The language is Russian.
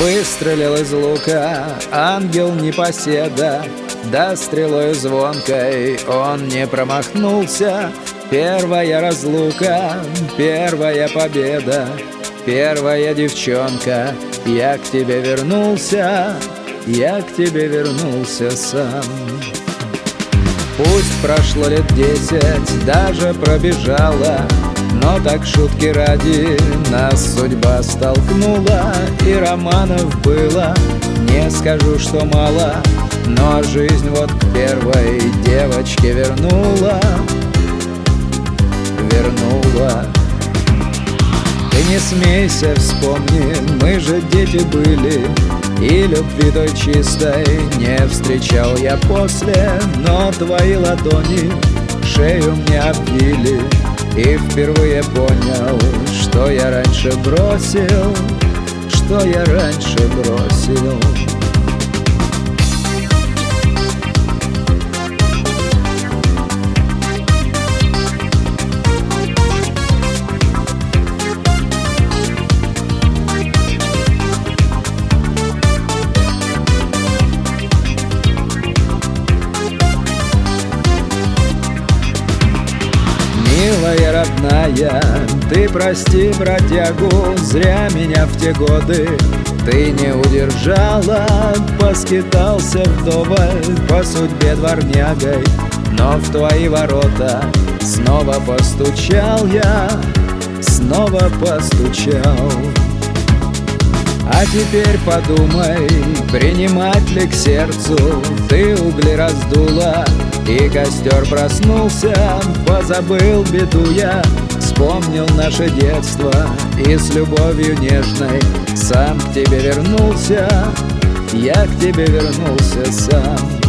Выстрелил из лука ангел непоседа, да стрелою звонкой он не промахнулся. Первая разлука, первая победа, первая девчонка. Я к тебе вернулся, я к тебе вернулся сам. Пусть прошло лет 10, даже пробежало, но так шутки ради нас судьба столкнула. И романов было, не скажу, что мало, но жизнь вот к первой девочке вернула. Ты не смейся, вспомни, мы же дети были, и любви той чистой не встречал я после. Но твои ладони шею мне обвили, и впервые понял, что я раньше бросил, что я раньше бросил. Милая родная, ты прости, бродягу, зря меня в те годы ты не удержала. Поскитался вдоволь, по судьбе дворнягой, но в твои ворота снова постучал я, снова постучал. А теперь подумай, принимать ли к сердцу. Ты угли раздула, и костер проснулся. Позабыл беду я, вспомнил наше детство, и с любовью нежной сам к тебе вернулся. Я к тебе вернулся сам.